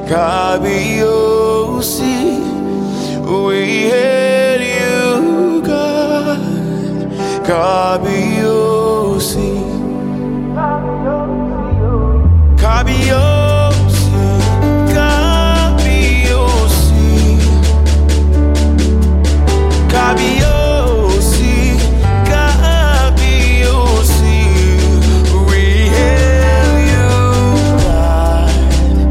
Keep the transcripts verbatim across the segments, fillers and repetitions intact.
Kabiosi, we hail you, God. Kabiosi, Kabiosi, Kabiosi, Kabiosi, Kabiosi, we hail you, God.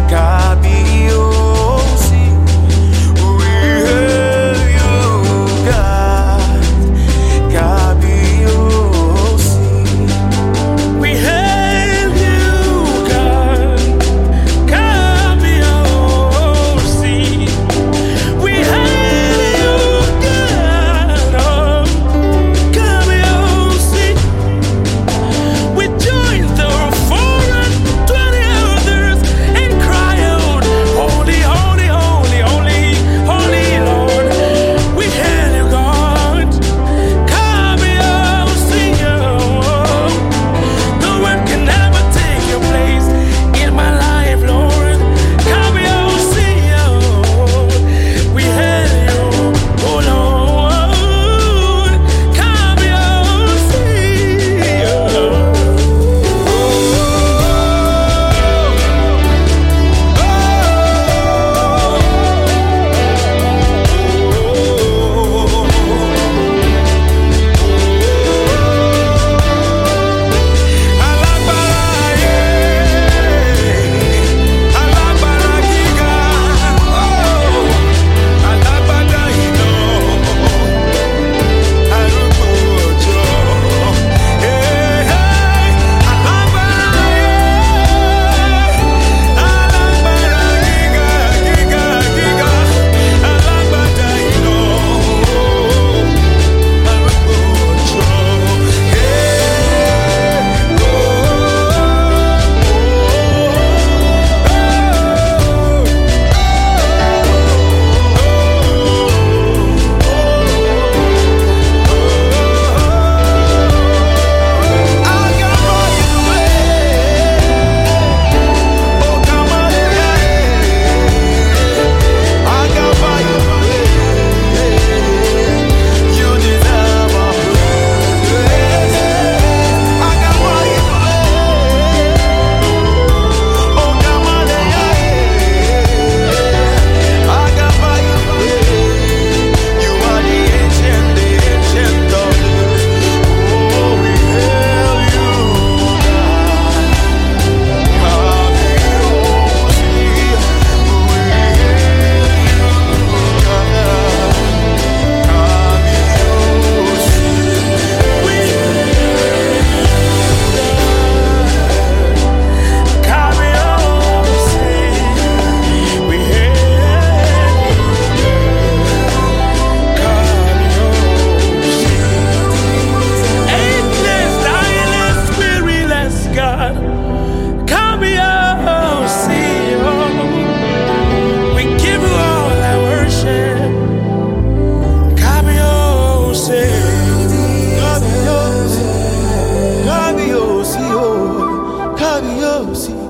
Kabiosi, we hail you, God. Kabiosi, we hail you, God. Kabiosi, we hail you, God. Oh, Kabiosi, we join the four and twenty elders and cry out, holy, holy, holy, holy, holy Lord. We hail you, God. Kabiosi, oh, no one can ever take your place in my life, Lord. Kabiosi, oh, we hail you, oh Lord. Kabiosi, ageless, tireless, weariless God. Kabiosi, oh, we give you all our worship. Kabiosi, Kabiosi, Kabiosi, oh, Kabiosi.